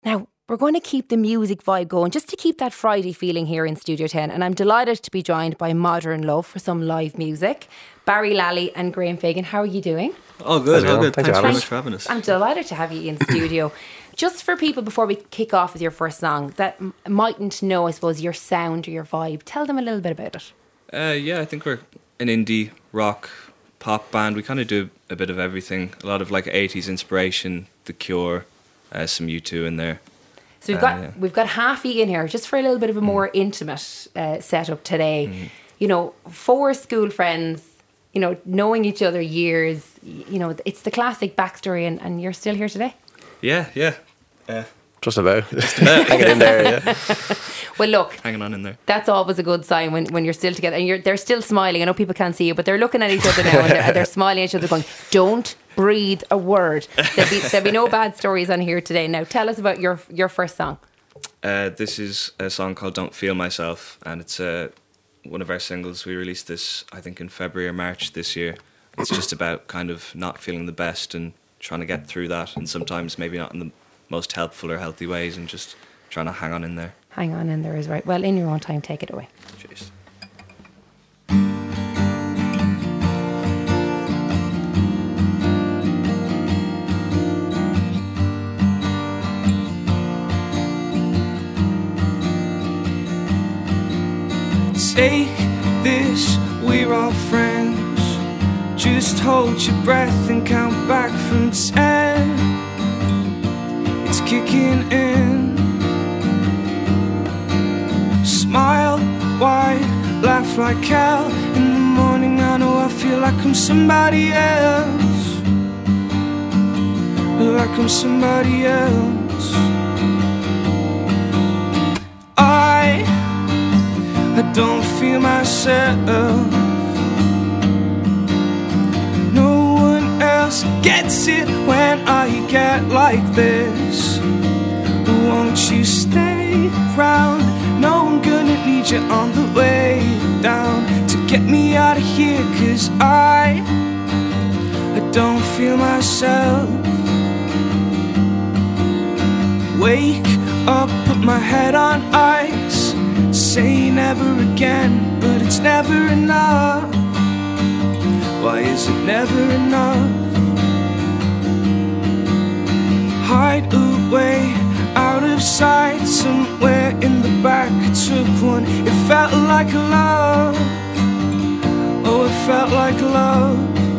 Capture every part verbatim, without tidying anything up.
Now, we're going to keep the music vibe going, just to keep that Friday feeling here in Studio ten. And I'm delighted to be joined by Modern Love for some live music. Barry Lally and Graham Fagan, how are you doing? Oh, good, How's oh, good. Thanks, Thanks for very having much for having us. I'm delighted to have you in studio. Just for people, before we kick off with your first song, that m- mightn't know, I suppose, your sound or your vibe, tell them a little bit about it. Uh, yeah, I think we're an indie rock pop band. We kind of do a bit of everything. A lot of like eighties inspiration, The Cure, uh, some U two in there. So we've Uh, got yeah. we've got Halfie in here, just for a little bit of a more mm. intimate uh, setup today. Mm. You know, four school friends, you know, knowing each other years. You know, it's the classic backstory, and, and you're still here today. Yeah, yeah. Uh, Just about. Hanging in there, yeah. Well, look. Hanging on in there. That's always a good sign when, when you're still together. And you're they're still smiling. I know people can't see you, but they're looking at each other now and they're, and they're smiling at each other going, don't breathe a word. There'll be, there'll be no bad stories on here today. Now, tell us about your your first song. Uh, this is a song called Don't Feel Myself, and it's uh, one of our singles. We released this, I think, in February or March this year. It's just about kind of not feeling the best and trying to get through that, and sometimes maybe not in the most helpful or healthy ways, and just trying to hang on in there. Hang on in there is right. Well, in your own time, take it away. Jeez. Take this, we're all friends. Just hold your breath and count back from ten. It's kicking in. Smile wide, laugh like hell. In the morning I know I feel like I'm somebody else. Like I'm somebody else. I I don't feel myself. No one else gets it when I get like this. Won't you stay round? No, I'm gonna need you on the way down to get me out of here, 'cause I I don't feel myself. Wake up, put my head on ice. Say never again, but it's never enough. Why is it never enough? Hide away, out of sight, somewhere in the back. I took one, it felt like love. Oh, it felt like love.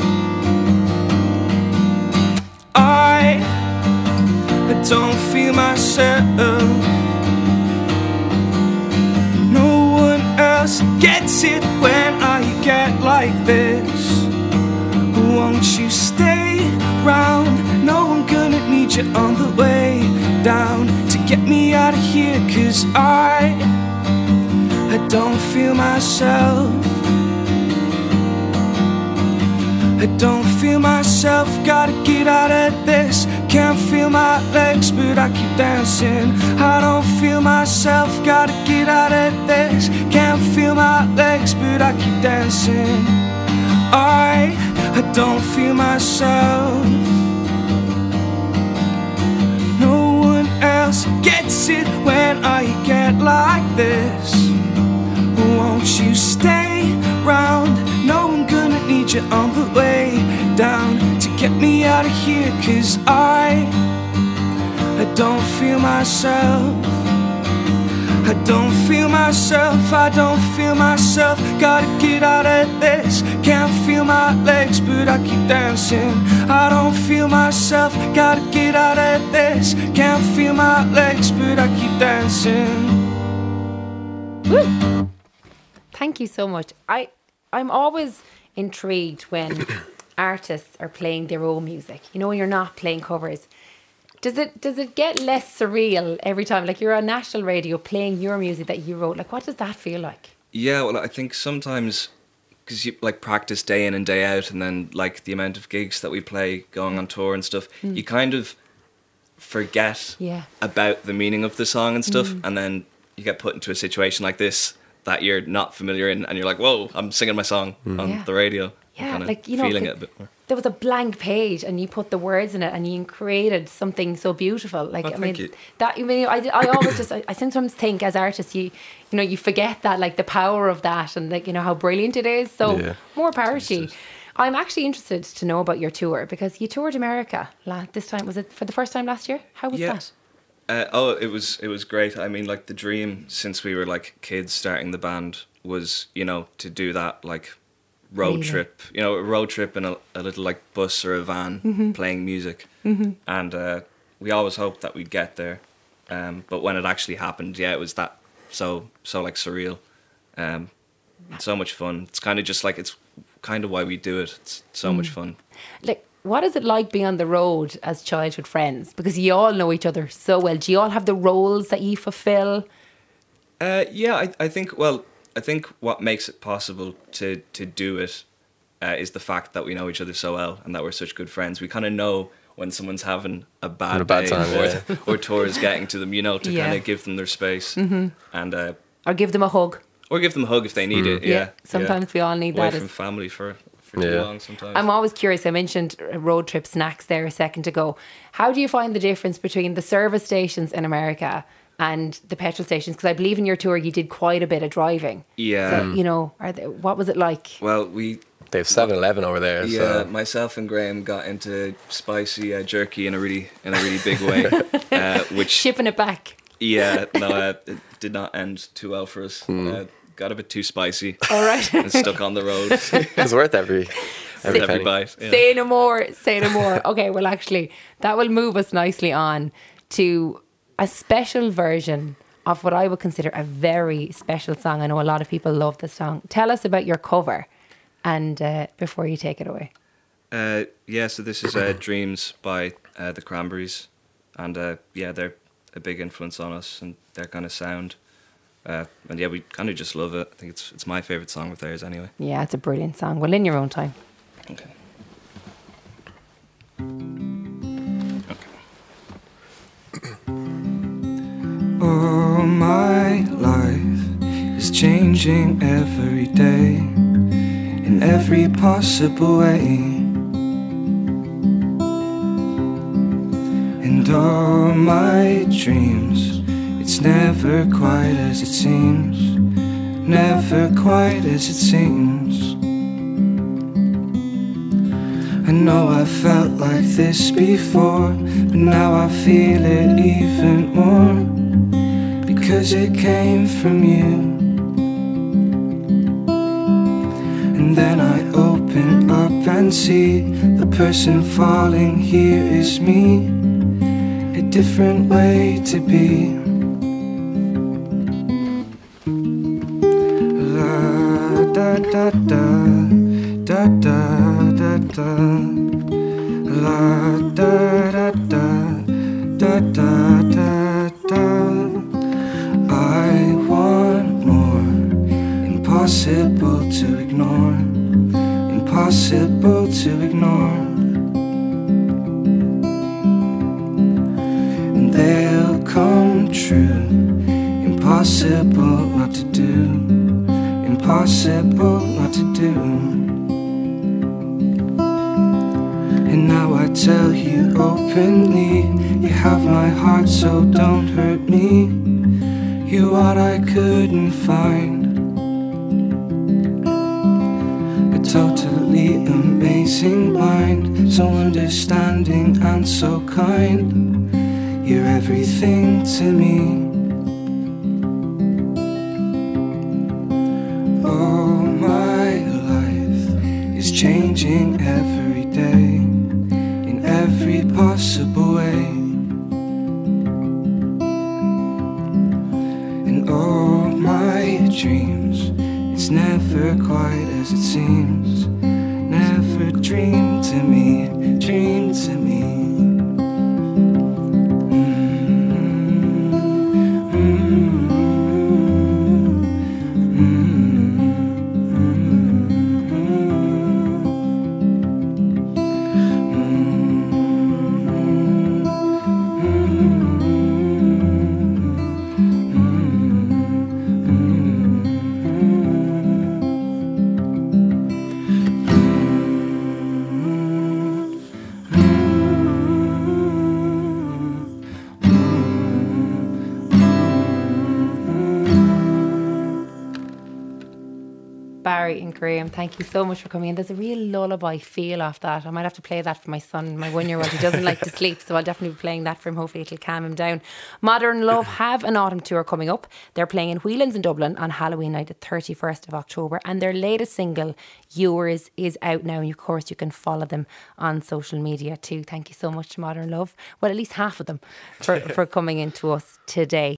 I, I don't feel myself. Gets it when I get like this. Won't you stay round? No, I'm gonna need you on the way down to get me out of here, 'cause I I don't feel myself. I don't feel myself, gotta get out of this. Can't feel my legs, but I keep dancing. I don't feel myself, gotta get out of this. Can't feel my legs, but I keep dancing. I, I don't feel myself. No one else gets it when I get like this. Won't you stay round? No, I'm gonna need you on the way down to get me out of here, 'cause I I don't feel myself. I don't feel myself, I don't feel myself. Gotta get out of this. Can't feel my legs, but I keep dancing. I don't feel myself, gotta get out of this. Can't feel my legs, but I keep dancing. Woo. Thank you so much. I, I'm always intrigued when artists are playing their own music. You know, when you're not playing covers. Does it does it get less surreal every time? Like you're on national radio playing your music that you wrote. Like, what does that feel like? Yeah, well, I think sometimes, because you like practice day in and day out, and then like the amount of gigs that we play going on tour and stuff, mm. you kind of forget yeah. about the meaning of the song and stuff, mm. and then you get put into a situation like this that you're not familiar in, and you're like, whoa, I'm singing my song mm. on yeah. the radio. Yeah, I'm like, you know, feeling it a bit more. there was a blank page and you put the words in it and you created something so beautiful. Like, Oh, I thank mean, you. that, I mean, I, I always just, I, I sometimes think as artists, you, you know, you forget that, like the power of that and like, you know, how brilliant it is. So Yeah. more power to you. I'm actually interested to know about your tour because you toured America la- this time. Was it for the first time last year? How was Yeah. that? Uh, oh, it was it was great. I mean, like the dream since we were like kids starting the band was, you know, to do that like road Really? trip, you know, a road trip in a, a little like bus or a van Mm-hmm. playing music. Mm-hmm. And uh, we always hoped that we'd get there. Um, but when it actually happened, yeah, it was that so, so like surreal. Um, it's so much fun. It's kind of just like, it's kind of why we do it. It's so Mm. much fun. Like, what is it like being on the road as childhood friends? Because you all know each other so well. Do you all have the roles that you fulfill? Uh, yeah, I, I think, well, I think what makes it possible to, to do it uh, is the fact that we know each other so well and that we're such good friends. We kind of know when someone's having a bad, A bad day time, or, yeah. or tours getting to them, you know, to Yeah. kind of give them their space and uh, Or give them a hug? or give them a hug if they need it. Yeah, Sometimes yeah. we all need Away that. from as- family for, for too Yeah. long sometimes. I'm always curious. I mentioned uh, road trip snacks there a second ago. How do you find the difference between the service stations in America and the petrol stations? Because I believe in your tour you did quite a bit of driving. Yeah. So, you know, are they, what was it like? Well, we They have seven eleven over there. yeah, So. myself and Graham got into spicy uh, jerky in a really in a really big way, uh, which Shipping it back. yeah, no, uh, it did not end too well for us. Uh, got a bit too spicy All right. and stuck on the road. It's worth every every Every penny. bite. Yeah. Say no more. Say no more. Okay, well, actually, that will move us nicely on to a special version of what I would consider a very special song. I know a lot of people love this song. Tell us about your cover, and uh, before you take it away. Uh, yeah, so this is uh, Dreams by uh, the Cranberries, and uh, yeah, they're a big influence on us and their kind of sound. Uh, and yeah, we kind of just love it. I think it's it's my favorite song of theirs anyway. Yeah, it's a brilliant song. Well, in your own time. Okay. Oh, my life is changing every day in every possible way. And all my dreams, it's never quite as it seems, never quite as it seems. I know I felt like this before, but now I feel it even more, because it came from you. And then I open up and see the person falling here is me, a different way to be. La da da da da da da da, la da da da da da da da. I want more, impossible to ignore, impossible to ignore. And they'll come true, impossible not to do, impossible not to do. And now I tell you openly, you have my heart, so don't hurt me. You're what I couldn't find, a totally amazing mind, so understanding and so kind. You're everything to me. Oh, my life is changing every day in every possible way. And all my dreams, it's never quite as it seems, never dream to me, dream to me. Barry and Graham, thank you so much for coming in. There's a real lullaby feel off that. I might have to play that for my son, my one-year-old. He doesn't like to sleep, so I'll definitely be playing that for him. Hopefully it'll calm him down. Modern Love have an autumn tour coming up. They're playing in Whelan's in Dublin on Halloween night, the thirty-first of October, and their latest single, Yours, is out now, and of course you can follow them on social media too. Thank you so much to Modern Love, well, at least half of them, for, for coming in to us today.